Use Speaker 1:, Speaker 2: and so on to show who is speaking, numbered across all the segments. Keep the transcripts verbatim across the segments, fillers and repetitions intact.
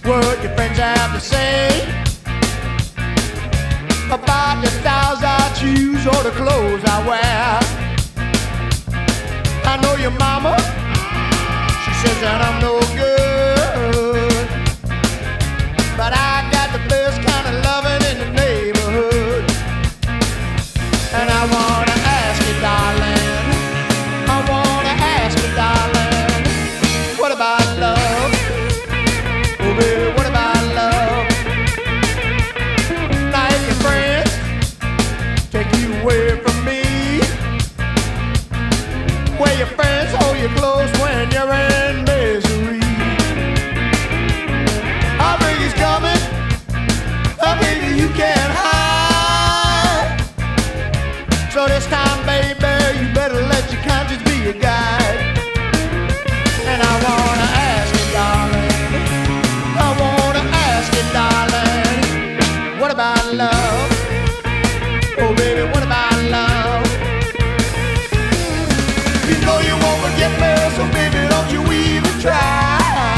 Speaker 1: what your friends have to say about the styles I choose or the clothes I wear. I know your mama, she says that I'm no good, but I got the best kind of loving in the neighborhood. And I wanna ask you, darling, I wanna ask you, darling, what about love? Oh baby, what about love? Now if your friends take you away from me, where your friends hold you close when you're in misery, our baby's coming, our baby you can't hide. So this time, baby, you better let your conscience be your guide. And I wanna ask you, darling, I wanna ask you, darling, what about love? Oh baby, what about love? You know you won't forget me, so baby, don't you even try.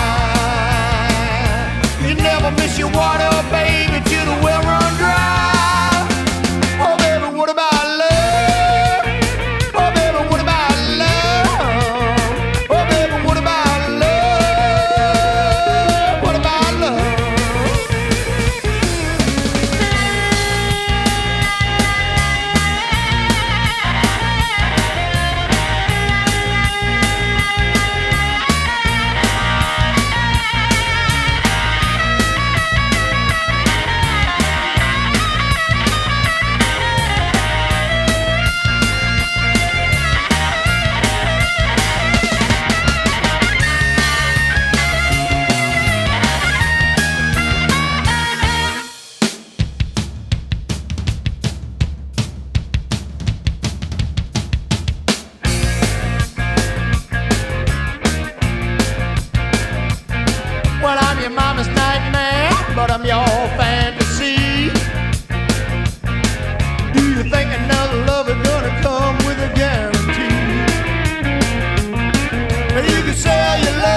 Speaker 1: You never miss your water, baby, till the well run dry. Oh baby, what about love? Oh baby, what about love? Oh baby, what about love? What about love? Well, I'm your mama's nightmare, but I'm your fantasy. Do you think another love is gonna come with a guarantee? You can say you love